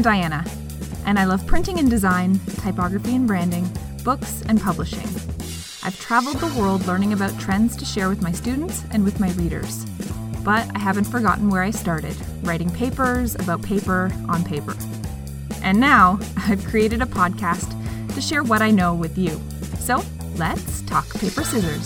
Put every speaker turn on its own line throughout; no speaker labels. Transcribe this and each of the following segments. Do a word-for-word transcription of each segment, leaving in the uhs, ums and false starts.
Diana, and I love printing and design, typography and branding, books and publishing. I've traveled the world learning about trends to share with my students and with my readers. But I haven't forgotten where I started, writing papers about paper on paper. And now I've created a podcast to share what I know with you. So let's talk paper scissors.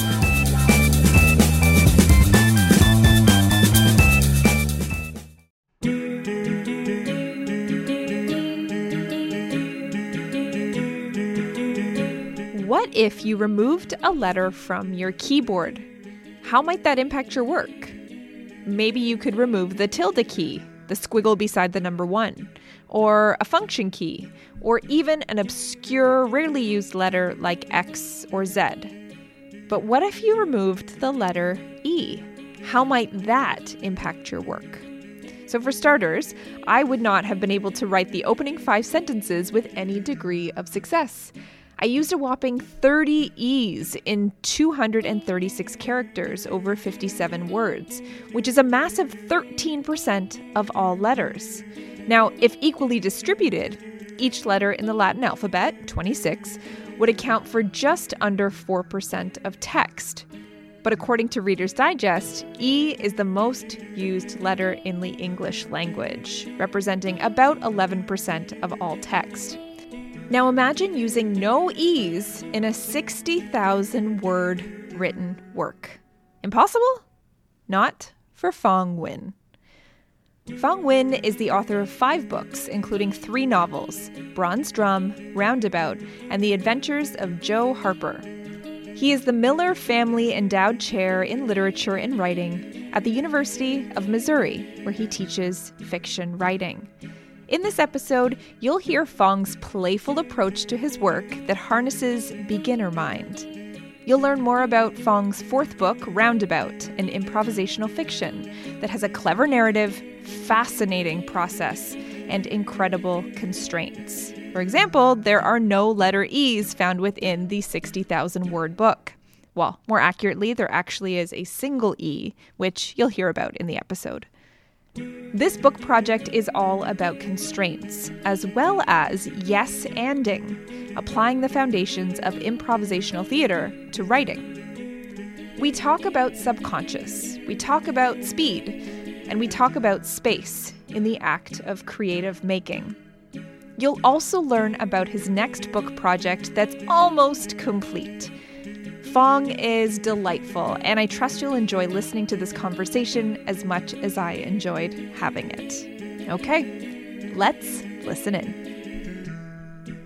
What if you removed a letter from your keyboard? How might that impact your work? Maybe you could remove the tilde key, the squiggle beside the number one, or a function key, or even an obscure, rarely used letter like X or Z. But what if you removed the letter E? How might that impact your work? So for starters, I would not have been able to write the opening five sentences with any degree of success. I used a whopping thirty E's in two hundred thirty-six characters over fifty-seven words, which is a massive thirteen percent of all letters. Now, if equally distributed, each letter in the Latin alphabet, twenty-six, would account for just under four percent of text. But according to Reader's Digest, E is the most used letter in the English language, representing about eleven percent of all text. Now imagine using no E's in a sixty thousand word written work. Impossible? Not for Phong Nguyen. Phong Nguyen is the author of five books, including three novels, Bronze Drum, Roundabout, and The Adventures of Joe Harper. He is the Miller Family Endowed Chair in Literature and Writing at the University of Missouri, where he teaches fiction writing. In this episode, you'll hear Phong's playful approach to his work that harnesses beginner mind. You'll learn more about Phong's fourth book, Roundabout, an improvisational fiction that has a clever narrative, fascinating process, and incredible constraints. For example, there are no letter E's found within the sixty thousand word book. Well, more accurately, there actually is a single E, which you'll hear about in the episode. This book project is all about constraints, as well as yes-anding, applying the foundations of improvisational theater to writing. We talk about subconscious, we talk about speed, and we talk about space in the act of creative making. You'll also learn about his next book project that's almost complete. Phong is delightful, and I trust you'll enjoy listening to this conversation as much as I enjoyed having it. Okay, let's listen in.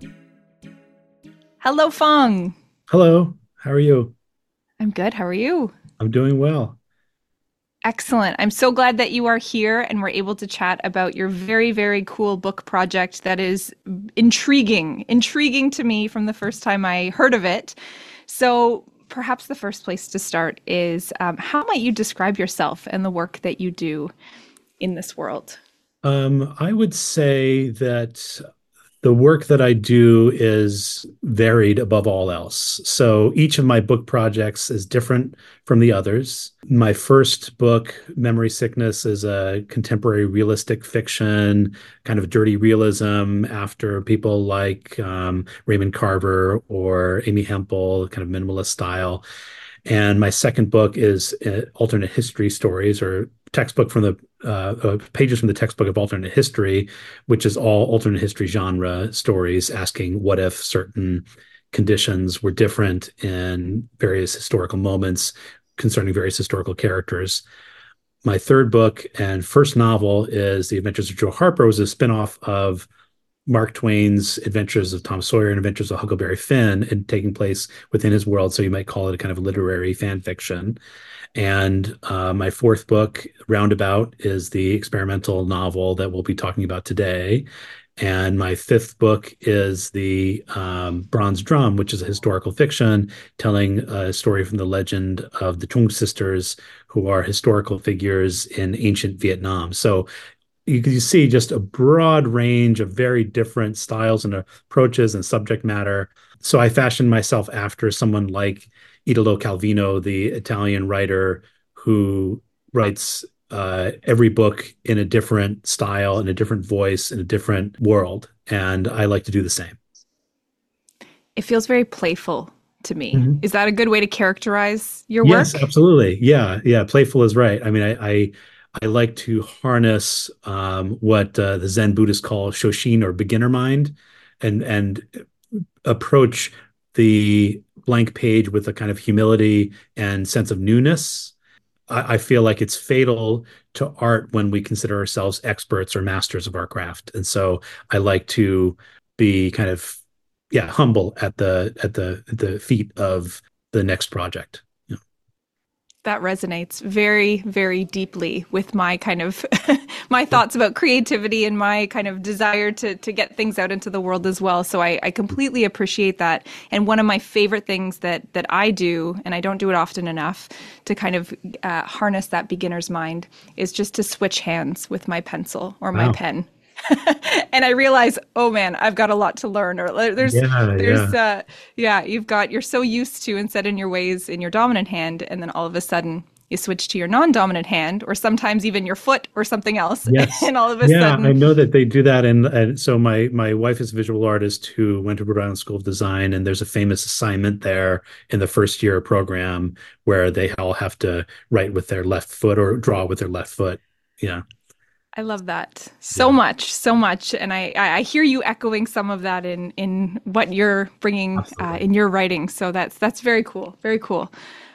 Hello, Phong.
Hello, how are you?
I'm good. How are you?
I'm doing well.
Excellent. I'm so glad that you are here and we're able to chat about your very, very cool book project that is intriguing, intriguing to me from the first time I heard of it. So perhaps the first place to start is um, how might you describe yourself and the work that you do in this world?
Um, I would say that the work that I do is varied above all else. So each of my book projects is different from the others. My first book, Memory Sickness, is a contemporary realistic fiction, kind of dirty realism after people like um, Raymond Carver or Amy Hempel, kind of minimalist style. And my second book is uh, alternate history stories, or textbook from the uh, uh, pages from the textbook of alternate history, which is all alternate history genre stories asking what if certain conditions were different in various historical moments concerning various historical characters. My third book and first novel is The Adventures of Joe Harper, was a spinoff of Mark Twain's Adventures of Tom Sawyer and Adventures of Huckleberry Finn, and taking place within his world. So you might call it a kind of literary fan fiction. And uh, my fourth book, Roundabout, is the experimental novel that we'll be talking about today. And my fifth book is the um, Bronze Drum, which is a historical fiction telling a story from the legend of the Trung sisters, who are historical figures in ancient Vietnam. So you can see just a broad range of very different styles and approaches and subject matter. So I fashioned myself after someone like Italo Calvino, the Italian writer who writes uh, every book in a different style, in a different voice, in a different world. And I like to do the same.
It feels very playful to me.
Mhm.
Is that a good way to characterize your
Yes,
work?
absolutely. Yeah, yeah. Playful is right. I mean, I I, I like to harness um, what uh, the Zen Buddhists call Shoshin or beginner mind, and and approach the blank page with a kind of humility and sense of newness. I, I feel like it's fatal to art when we consider ourselves experts or masters of our craft, and so I like to be kind of yeah humble at the at the at the feet of the next project. Yeah.
That resonates very, very deeply with my kind of my thoughts about creativity and my kind of desire to to get things out into the world as well. So I, I completely appreciate that. And one of my favorite things that that I do, and I don't do it often enough, to kind of uh, harness that beginner's mind is just to switch hands with my pencil or my
Wow.
pen. And I realize, oh man, I've got a lot to learn. Or there's,
Yeah,
there's,
yeah.
uh, yeah, you've got, you're so used to and set in your ways in your dominant hand, and then all of a sudden you switch to your non-dominant hand, or sometimes even your foot or something else,
Yes.
and all of a
Yeah, I
sudden,
know that they do that. And, and so my my wife is a visual artist who went to Rhode Island School of Design, and there's a famous assignment there in the first year program where they all have to write with their left foot or draw with their left foot. Yeah,
I love that so
yeah,
much, so much, and I, I I hear you echoing some of that in in what you're bringing uh,
absolutely.
in your writing. So that's that's very cool, very cool.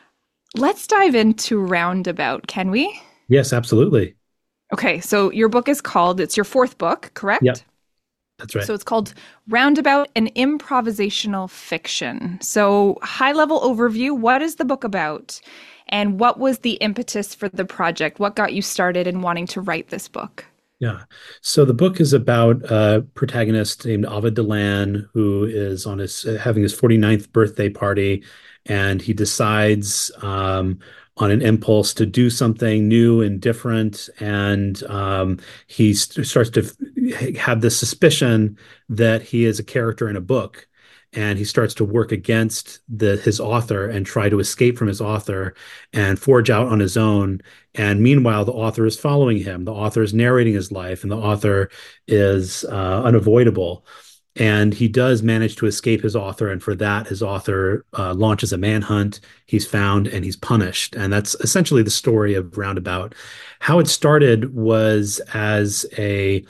Let's dive into Roundabout, can we?
Yes, absolutely.
Okay, so your book is called, it's your fourth book,
Yep,
correct?
that's right.
So it's called Roundabout, an improvisational fiction. So, high level overview, what is the book about? And what was the impetus for the project? What got you started in wanting to write this book?
Yeah. So the book is about a protagonist named Ovid Delan who is on his uh, having his forty-ninth birthday party, and he decides um, on an impulse to do something new and different, and um, he st starts to f- have this suspicion that he is a character in a book. And he starts to work against the his author and try to escape from his author and forge out on his own. And meanwhile, the author is following him. The author is narrating his life, and the author is uh, unavoidable. And he does manage to escape his author. And for that, his author uh, launches a manhunt. He's found and he's punished. And that's essentially the story of Roundabout. How it started was as a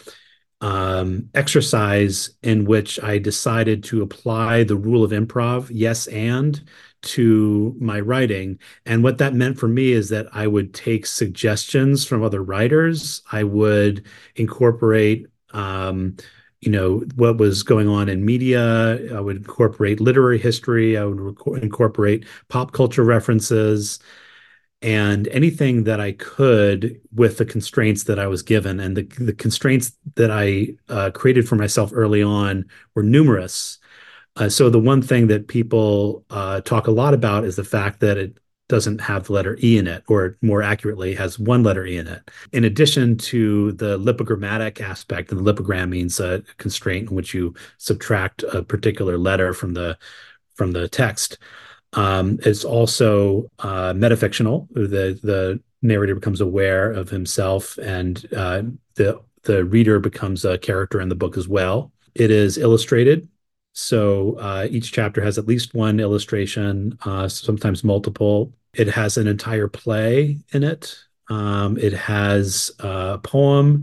um, exercise in which I decided to apply the rule of improv, yes, and to my writing. And what that meant for me is that I would take suggestions from other writers. I would incorporate, um, you know, what was going on in media. I would incorporate literary history. I would reco- incorporate pop culture references and anything that I could with the constraints that I was given. And the, the constraints that I uh, created for myself early on were numerous. Uh, so the one thing that people uh, talk a lot about is the fact that it doesn't have the letter E in it, or more accurately, has one letter E in it. In addition to the lipogrammatic aspect, and the lipogram means a constraint in which you subtract a particular letter from the from the text. Um, it's also uh, metafictional. The the narrator becomes aware of himself, and uh, the the reader becomes a character in the book as well. It is illustrated, so uh, each chapter has at least one illustration, uh, sometimes multiple. It has an entire play in it. Um, it has a poem.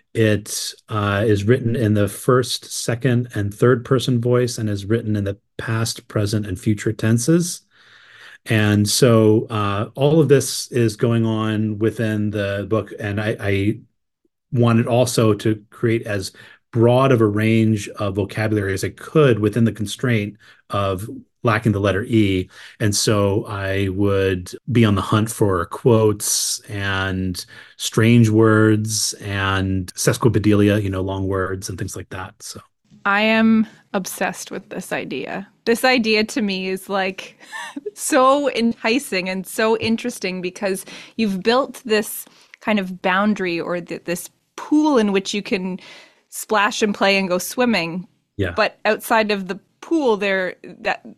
It uh, is written in the first, second, and third person voice, and is written in the past, present, and future tenses. And so uh, all of this is going on within the book. And I, I wanted also to create as broad of a range of vocabulary as I could within the constraint of lacking the letter E. And so I would be on the hunt for quotes and strange words and sesquipedalia, you know, long words and things like that. So,
I am obsessed with this idea. This idea to me is like so enticing and so interesting because you've built this kind of boundary or th- this pool in which you can splash and play and go swimming.
yeah.
But outside of the pool, there that like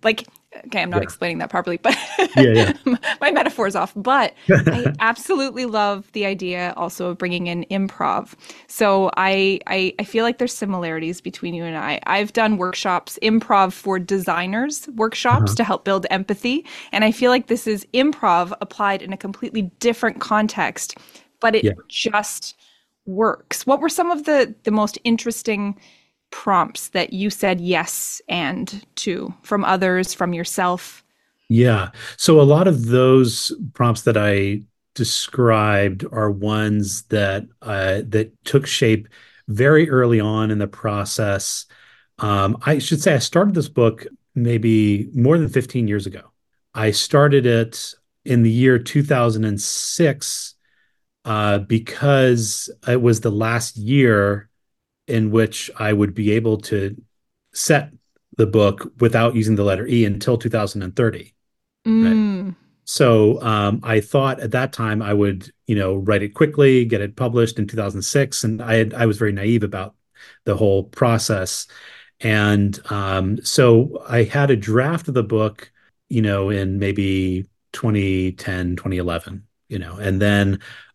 Okay, I'm not
Yeah.
explaining that properly, but
Yeah.
my metaphor is off. But I
Yeah.
absolutely love the idea also of bringing in improv. So I, I I feel like there's similarities between you and I. I've done workshops, improv for designers, workshops
Uh-huh.
to help build empathy, and I feel like this is improv applied in a completely different context, but it
Yeah.
just works. What were some of the the most interesting prompts that you said yes and to from others, from yourself?
Yeah. So a lot of those prompts that I described are ones that uh, that took shape very early on in the process. Um, I should say I started this book maybe more than fifteen years ago. I started it in the year two thousand six uh, because it was the last year in which I would be able to set the book without using the letter E until two thousand thirty. Right.
Mm.
So um, I thought at that time I would, you know, write it quickly, get it published in two thousand six, and I had I was very naive about the whole process. And um, so I had a draft of the book, you know, in maybe twenty ten, twenty eleven, you know, and then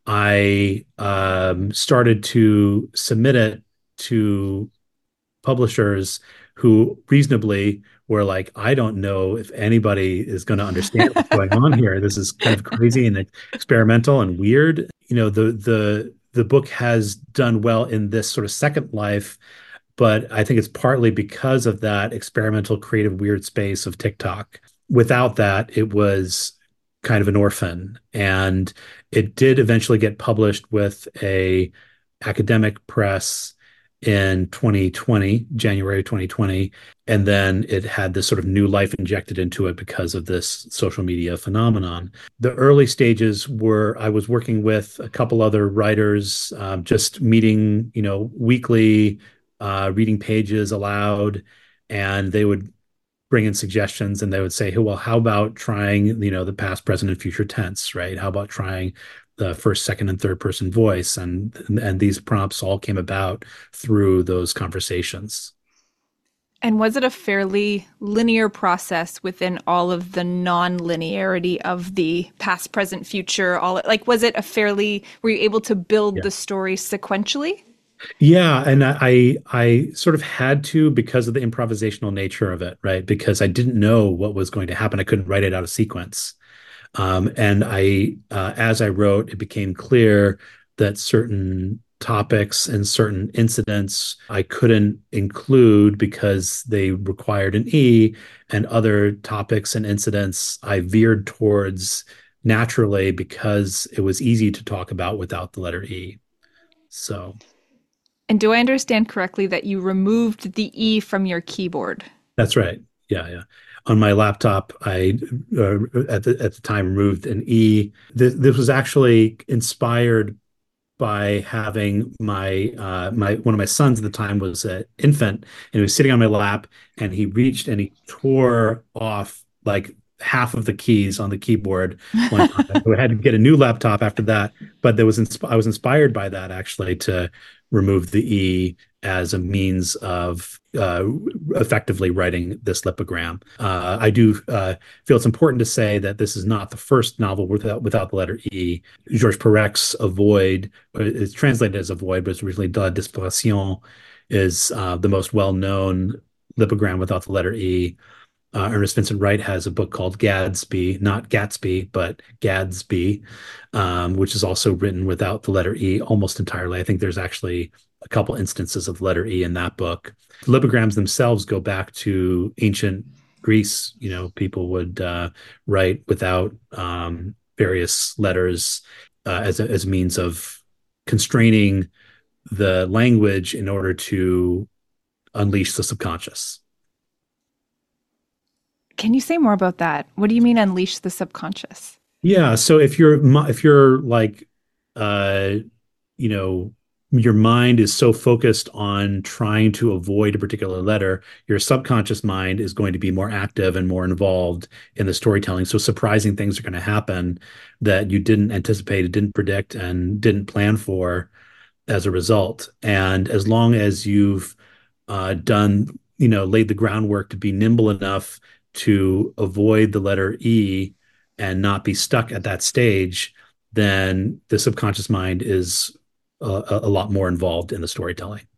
I um, started to submit it to publishers who reasonably were like, I don't know if anybody is going to understand what's going on here. This is kind of crazy and experimental and weird. You know, the the the book has done well in this sort of second life, but I think it's partly because of that experimental, creative, weird space of TikTok. Without that, it was kind of an orphan, and it did eventually get published with a academic press in twenty twenty, January twenty twenty, and then it had this sort of new life injected into it because of this social media phenomenon. The early stages were I was working with a couple other writers, um, just meeting, you know, weekly, uh, reading pages aloud, and they would bring in suggestions and they would say, hey, well, how about trying, you know, the past, present, and future tense, right? How about trying the first, second, and third person voice? And and these prompts all came about through those conversations.
And was it a fairly linear process within all of the non-linearity of the past, present, future? All like, was it a fairly, were you able to build
Yeah.
the story sequentially?
Yeah, and I I sort of had to because of the improvisational nature of it, right? Because I didn't know what was going to happen. I couldn't write it out of sequence. Um, and I, uh, as I wrote, it became clear that certain topics and certain incidents I couldn't include because they required an E, and other topics and incidents I veered towards naturally because it was easy to talk about without the letter E. So
And do I understand correctly that you removed the E from your keyboard?
that's right. Yeah, yeah. On my laptop, I uh, at the at the time removed an E. This, this was actually inspired by having my uh my one of my sons at the time was an infant, and he was sitting on my lap, and he reached and he tore off like half of the keys on the keyboard one time. So I had to get a new laptop after that, but there was insp- I was inspired by that actually to remove the E as a means of uh, effectively writing this lipogram. Uh, I do uh, feel it's important to say that this is not the first novel without without the letter E. Georges Perec's Avoid is translated as Avoid, but it's originally De la Disparition, is uh, the most well-known lipogram without the letter E. Uh, Ernest Vincent Wright has a book called Gadsby, not Gatsby, but Gadsby, um, which is also written without the letter E almost entirely. I think there's actually a couple instances of letter E in that book. Lipograms themselves go back to ancient Greece. You know, people would uh, write without um, various letters uh, as a, as a means of constraining the language in order to unleash the subconscious.
Can you say more about that? What do you mean unleash the subconscious?
Yeah, so if you're if you're like uh you know your mind is so focused on trying to avoid a particular letter, your subconscious mind is going to be more active and more involved in the storytelling. So surprising things are going to happen that you didn't anticipate, didn't predict, and didn't plan for as a result. And as long as you've uh, done, you know, laid the groundwork to be nimble enough to avoid the letter E and not be stuck at that stage, then the subconscious mind is a, a lot more involved in the storytelling.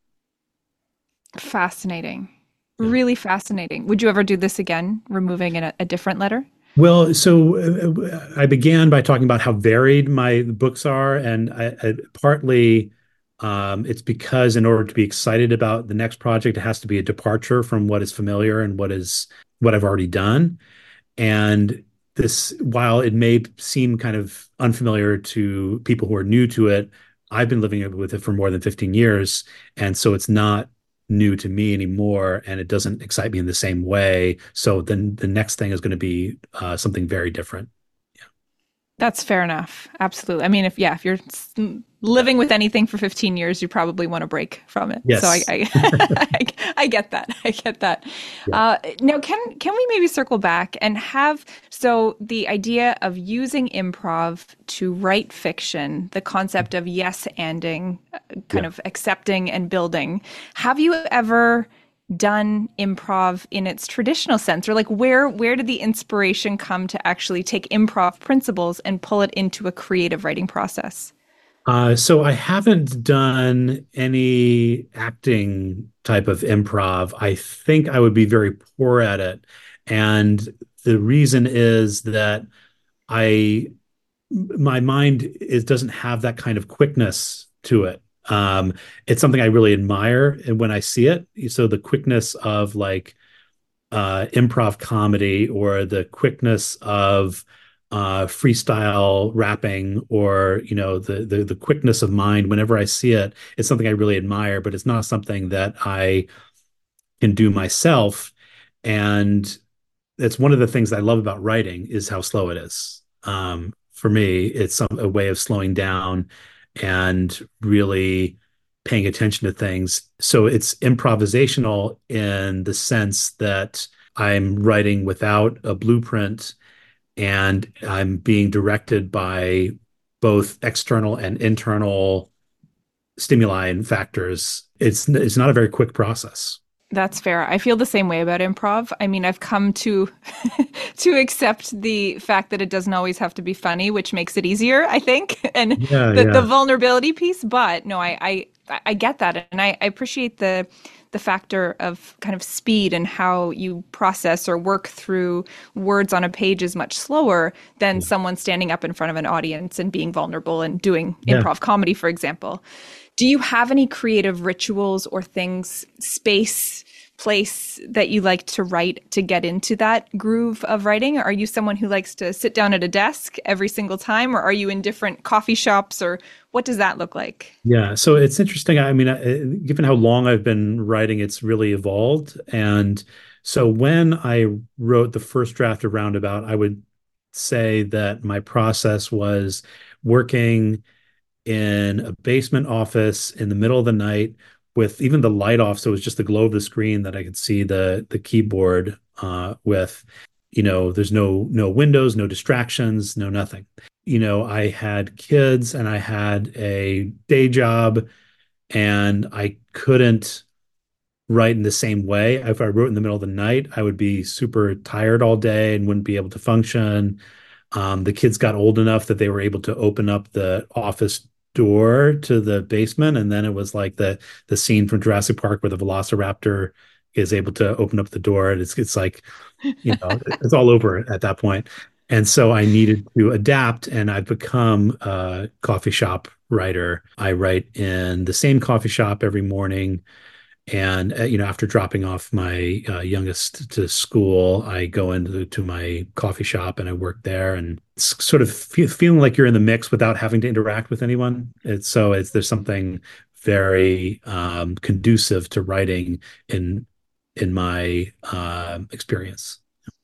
Fascinating.
Yeah.
Really fascinating. Would you ever do this again, removing a, a different letter?
Well, so uh, I began by talking about how varied my books are, and I, I, partly um, it's because in order to be excited about the next project, it has to be a departure from what is familiar and what is what I've already done. And this, while it may seem kind of unfamiliar to people who are new to it, I've been living with it for more than fifteen years, and so it's not new to me anymore, and it doesn't excite me in the same way. So then the next thing is going to be uh, something very different. Yeah.
That's fair enough. Absolutely. I mean, if yeah, if you're s- living with anything for fifteen years, you probably want to break from it. So I
Yes.
I, I, I get that. I get that.
Yeah.
Uh, now, can can we maybe circle back and have so the idea of using improv to write fiction, the concept of yes anding, uh, kind
Yeah.
of accepting and building. Have you ever done improv in its traditional sense, or like where where did the inspiration come to actually take improv principles and pull it into a creative writing process?
Uh, so I haven't done any acting type of improv. I think I would be very poor at it. And the reason is that I my mind is doesn't have that kind of quickness to it. Um, it's something I really admire and when I see it. So the quickness of like uh, improv comedy or the quickness of uh, freestyle rapping or you know the, the the quickness of mind whenever I see it, it's something I really admire, but it's not something that I can do myself. And that's one of the things I love about writing is how slow it is. Um, for me, it's some, a way of slowing down and really paying attention to things. So it's improvisational in the sense that I'm writing without a blueprint and I'm being directed by both external and internal stimuli and factors. It's it's not a very quick process.
That's fair. I feel the same way about improv. I mean, I've come to to accept the fact that it doesn't always have to be funny, which makes it easier, I think, and
Yeah,
the the
yeah,
vulnerability piece. But no, I I, I get that, and I, I appreciate the the factor of kind of speed and how you process or work through words on a page is much slower than
yeah,
someone standing up in front of an audience and being vulnerable and doing
yeah.
improv comedy, for example. Do you have any creative rituals or things, space, place that you like to write to get into that groove of writing? Are you someone who likes to sit down at a desk every single time, or are you in different coffee shops, or what does that look like?
Yeah, so it's interesting. I mean, I- given how long I've been writing, it's really evolved. And so when I wrote the first draft of Roundabout, I would say that my process was working in a basement office in the middle of the night with even the light off, so it was just the glow of the screen that I could see the the keyboard uh, with. You know, there's no no windows, no distractions, no nothing. You know, I had kids and I had a day job, and I couldn't write in the same way. If I wrote in the middle of the night, I would be super tired all day and wouldn't be able to function. Um, the kids got old enough that they were able to open up the office door to the basement, and then it was like the the scene from Jurassic Park where the Velociraptor is able to open up the door, and it's it's like you know it's all over at that point. And so I needed to adapt, and I've become a coffee shop writer. I write in the same coffee shop every morning. And uh, you know, after dropping off my uh, youngest to school, I go into to my coffee shop and I work there, and it's sort of fe feeling like you're in the mix without having to interact with anyone. It's so it's there's something very um, conducive to writing in in my uh, experience.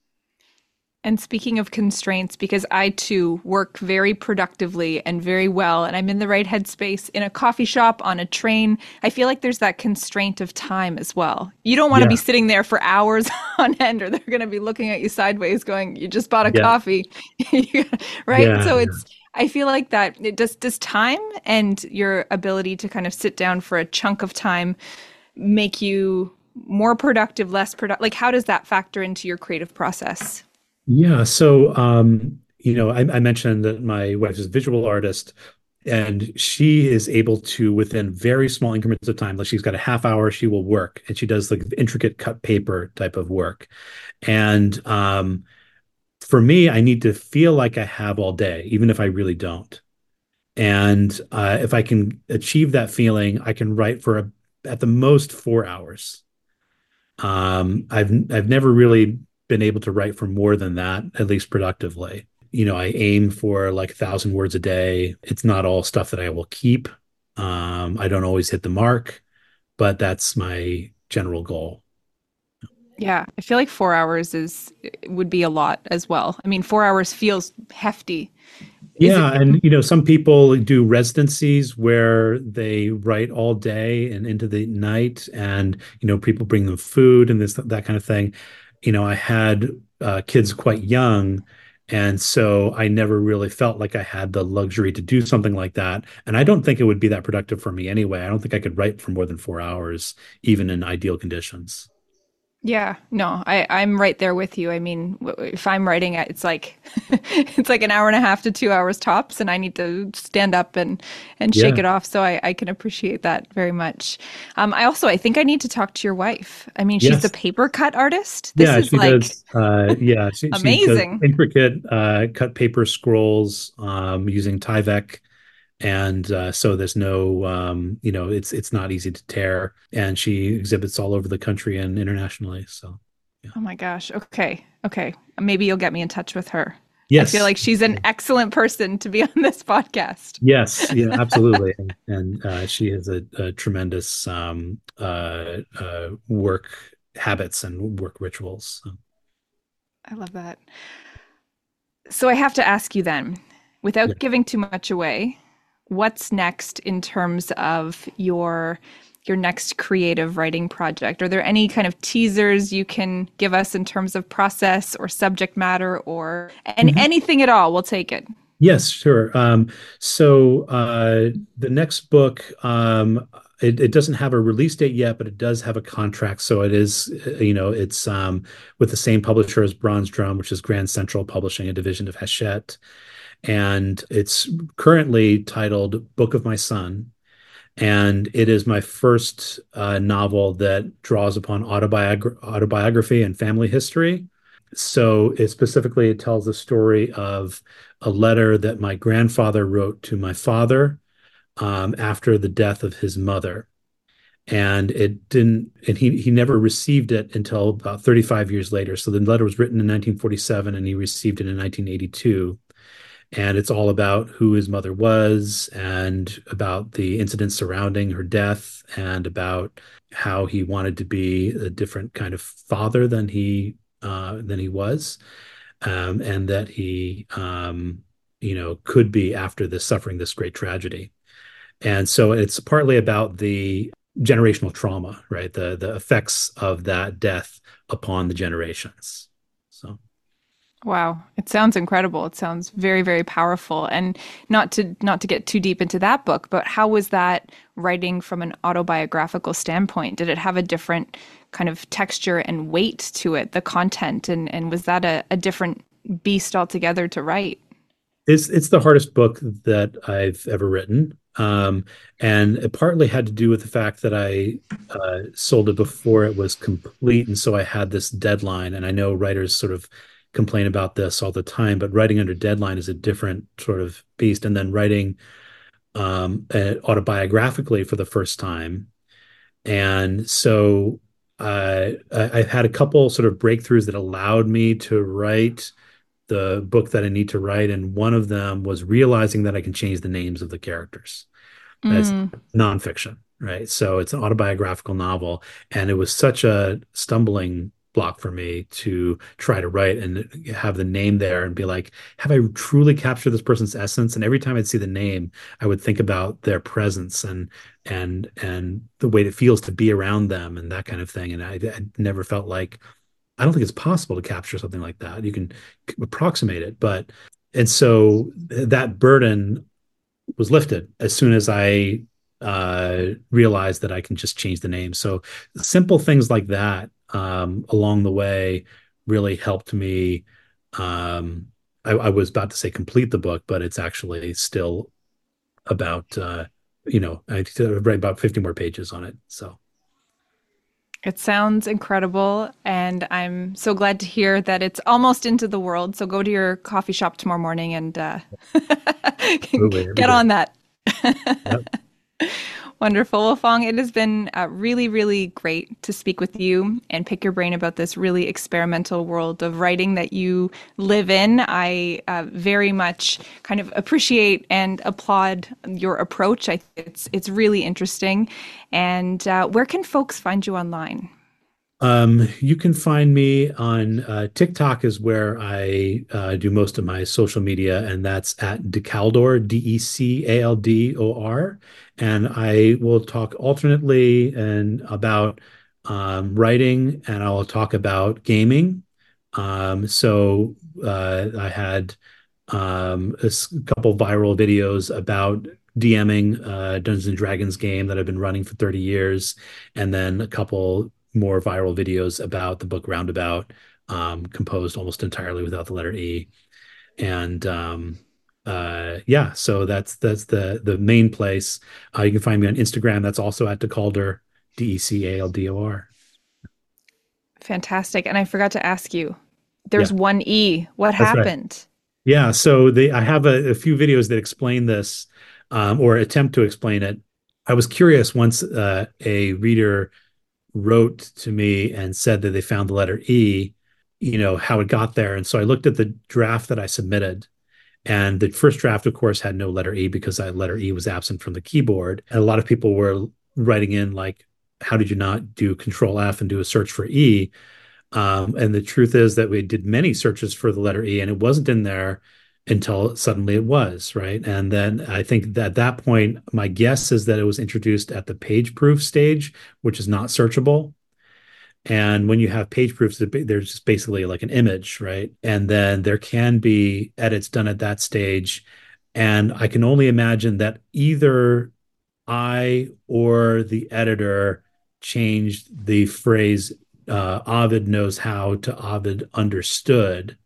And speaking of constraints, because I too work very productively and very well, and I'm in the right headspace in a coffee shop, on a train, I feel like there's that constraint of time as well. You don't want to be
Yeah,
sitting there for hours on end, or they're going to be looking at you sideways going, you just bought a
yeah,
coffee, right?
yeah,
So
yeah.
it's, I feel like that it does, does time and your ability to kind of sit down for a chunk of time make you more productive, less productive? Like, how does that factor into your creative process?
Yeah. So, um, you know, I, I mentioned that my wife is a visual artist, and she is able to, within very small increments of time, like she's got a half hour, she will work, and she does like intricate cut paper type of work. And um, for me, I need to feel like I have all day, even if I really don't. And uh, if I can achieve that feeling, I can write for a, at the most four hours. Um, I've I've never really been able to write for more than that, at least productively. You know, I aim for like a thousand words a day. It's not all stuff that I will keep. Um, I don't always hit the mark, but that's my general goal.
Yeah, I feel like four hours is would be a lot as well. I mean, four hours feels hefty. Is
Yeah,
it?
and you know, some people do residencies where they write all day and into the night, and you know, people bring them food and this that kind of thing. You know, I had uh, kids quite young, and so I never really felt like I had the luxury to do something like that. And I don't think it would be that productive for me anyway. I don't think I could write for more than four hours, even in ideal conditions.
Yeah, no, I I'm right there with you. I mean, w- if I'm writing it, it's like it's like an hour and a half to two hours tops, and I need to stand up and and shake
Yeah.
it off. So I I can appreciate that very much. Um, I also I think I need to talk to your wife. I mean, she's the
Yes.
paper cut artist. This
Yeah,
is
she
like
does. Uh, yeah, she she does
amazing.
intricate uh, cut paper scrolls um, using Tyvek, and uh, so there's no, um, you know, it's it's not easy to tear. And she exhibits all over the country and internationally. So, yeah.
Oh my gosh. Okay. Okay. Maybe you'll get me in touch with her. I feel
Yes,
like she's an excellent person to be on this podcast.
yes, yeah, absolutely. And, and uh, she has a, a tremendous um, uh, uh, work habits and work rituals. So,
I love that. So I have to ask you then,
yeah.
without giving too much away, what's next in terms of your your next creative writing project? Are there any kind of teasers you can give us in terms of process or subject matter or and
Mhm.
anything at all? We'll take it.
Yes, sure. Um, so uh, the next book, um, it, it doesn't have a release date yet, but it does have a contract. So it is, uh, you know, it's um, with the same publisher as Bronze Drum, which is Grand Central Publishing, a division of Hachette. And it's currently titled Book of My Son. And it is my first uh, novel that draws upon autobiog autobiography and family history. So it specifically it tells the story of a letter that my grandfather wrote to my father um, after the death of his mother. And it didn't, and he he never received it until about thirty-five years later. So the letter was written in nineteen forty-seven and he received it in nineteen eighty-two. And it's all about who his mother was and about the incidents surrounding her death and about how he wanted to be a different kind of father than he uh, than he was, um, and that he um, you know could be after this suffering this great tragedy. And so it's partly about the generational trauma, right? The the effects of that death upon the generations. So.
Wow, it sounds incredible. It sounds very, very powerful. And not to not to get too deep into that book, but how was that writing from an autobiographical standpoint? Did it have a different kind of texture and weight to it, the content, and and was that a, a different beast altogether to write?
It's it's the hardest book that I've ever written. Um, and it partly had to do with the fact that I uh, sold it before it was complete, and so I had this deadline. And I know writers sort of complain about this all the time, but writing under deadline is a different sort of beast. And then writing um, uh, autobiographically for the first time, and so uh, I, I've had a couple sort of breakthroughs that allowed me to write the book that I need to write, and one of them was realizing that I can change the names of the characters. That's
Mm.
nonfiction, right? So it's an autobiographical novel, and it was such a stumbling block for me to try to write and have the name there and be like, have I truly captured this person's essence? And every time I'd see the name, I would think about their presence and and and the way it feels to be around them and that kind of thing. And I, I never felt like I don't think it's possible to capture something like that. You can approximate it, but and so that burden was lifted as soon as I uh, realized that I can just change the name. So simple things like that um, along the way really helped me. Um, I, I was about to say complete the book, but it's actually still about uh, you know I write about fifty more pages on it. So
It sounds incredible, and I'm so glad to hear that it's almost into the world. So go to your coffee shop tomorrow morning and uh,
absolutely, every
get
day.
on that.
Yep.
Wonderful. Well, Fong, it has been uh, really, really great to speak with you and pick your brain about this really experimental world of writing that you live in. I uh, very much kind of appreciate and applaud your approach. I think it's it's really interesting. And uh, where can folks find you online?
Um, you can find me on uh, TikTok is where I uh, do most of my social media, and that's at Decaldor, D E C A L D O R. And I will talk alternately and about um, writing, and I'll talk about gaming. Um, so uh, I had um, a s- couple viral videos about DMing uh, Dungeons and Dragons game that I've been running for thirty years, and then a couple more viral videos about the book Roundabout, um, composed almost entirely without the letter E. And um, uh, yeah, so that's that's the the main place. Uh, you can find me on Instagram. That's also at DeCaldor, D E C A L D O R.
Fantastic. And I forgot to ask you,
Yeah,
there's one E. What
that's right.
happened?
Yeah, so they I have a, a few videos that explain this um, or attempt to explain it. I was curious once uh, a reader wrote to me and said that they found the letter E, you know, how it got there. And so I looked at the draft that I submitted. And the first draft, of course, had no letter E because that letter E was absent from the keyboard. And a lot of people were writing in, like, how did you not do Control F and do a search for E? Um, and the truth is that we did many searches for the letter E and it wasn't in there until suddenly it was, right? And then I think that at that point, my guess is that it was introduced at the page proof stage, which is not searchable. And when you have page proofs, there's just basically like an image, right? And then there can be edits done at that stage. And I can only imagine that either I or the editor changed the phrase uh, Ovid knows how to Ovid understood,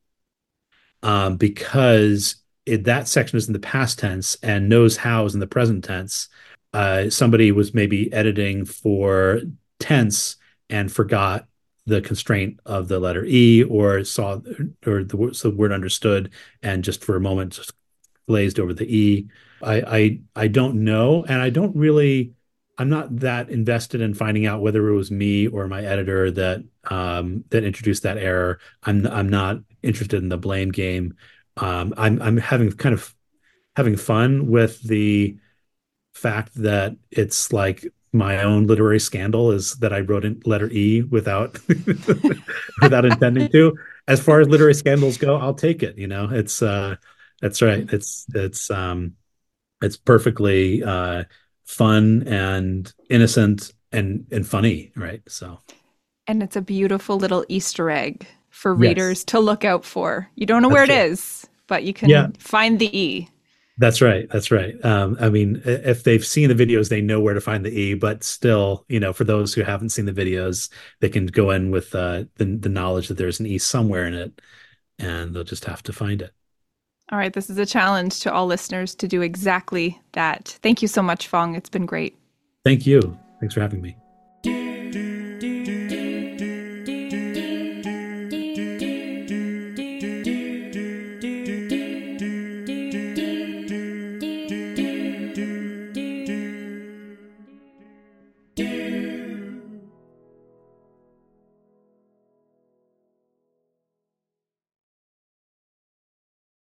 um, because it, that section is in the past tense and knows how is in the present tense. Uh, somebody was maybe editing for tense and forgot the constraint of the letter E, or saw or the, so the word understood and just for a moment just glazed over the E. I, I I don't know, and I don't really. I'm not that invested in finding out whether it was me or my editor that um, that introduced that error. I'm I'm not interested in the blame game. Um, I'm I'm having kind of having fun with the fact that it's like my own literary scandal is that I wrote in letter E without without intending to. As far as literary scandals go, I'll take it. You know, it's uh, that's right. It's it's um, it's perfectly uh, fun and innocent and and funny, right? So
And it's a beautiful little Easter egg for
yes,
readers to look out for. You don't know where
that's
it
right.
is, but you
Yeah,
can find the E.
that's right. That's right. Um, I mean, if they've seen the videos, they know where to find the E. But still, you know, for those who haven't seen the videos, they can go in with uh, the the knowledge that there's an E somewhere in it, and they'll just have to find it.
All right, this is a challenge to all listeners to do exactly that. Thank you so much, Fong. It's been great.
Thank you. Thanks for having me.